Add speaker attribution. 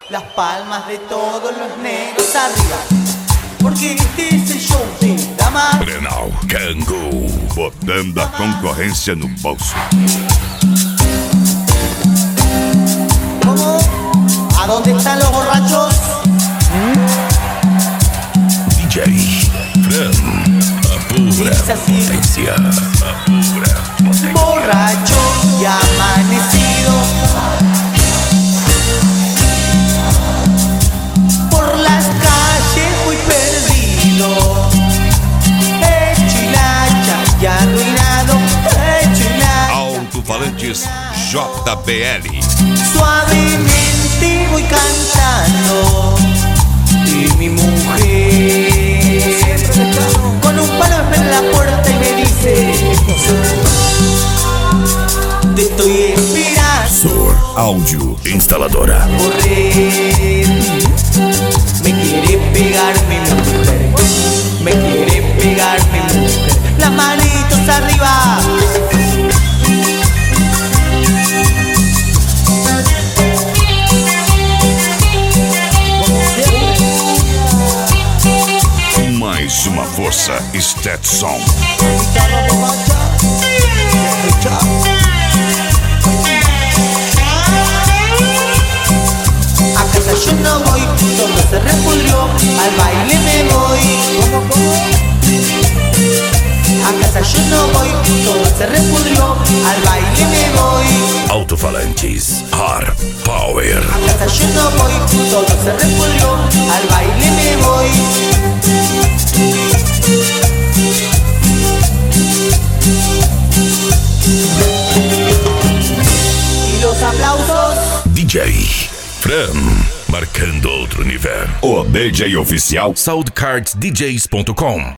Speaker 1: las palmas de todos los negros arriba, porque este es el show de damas.
Speaker 2: Grenal Kangol, botando a concorrência no bolso.
Speaker 1: ¿Cómo? ¿A dónde están los borrachos?
Speaker 2: DJ Fran, a pura
Speaker 1: Dice así.
Speaker 2: potencia, a pura potencia.
Speaker 1: Borracho y amanecido, por las calles muy perdido, hecho hilacha y arruinado, hecho hilacha.
Speaker 2: Alto-falantes JBL.
Speaker 1: Suavemente voy cantando y mi mujer con un palo me espera en la puerta y me dice: te estoy esperando.
Speaker 2: Sur Áudio Instaladora.
Speaker 1: Correr, me quiere pegar mi mujer, me quiere pegar mi mujer. Las manitos arriba.
Speaker 2: Mais uma força Stetson.
Speaker 1: A casa yo no voy, todo se repudrió, al baile me voy. A casa yo no voy, todo se repudrió, al baile me voy.
Speaker 2: Alto-falantes Hard Power.
Speaker 1: A casa yo no voy, todo se repudrió, al baile me voy. Y los aplausos.
Speaker 2: DJ Fran, marcando outro nível. O DJ oficial SoundCardsDJs.com.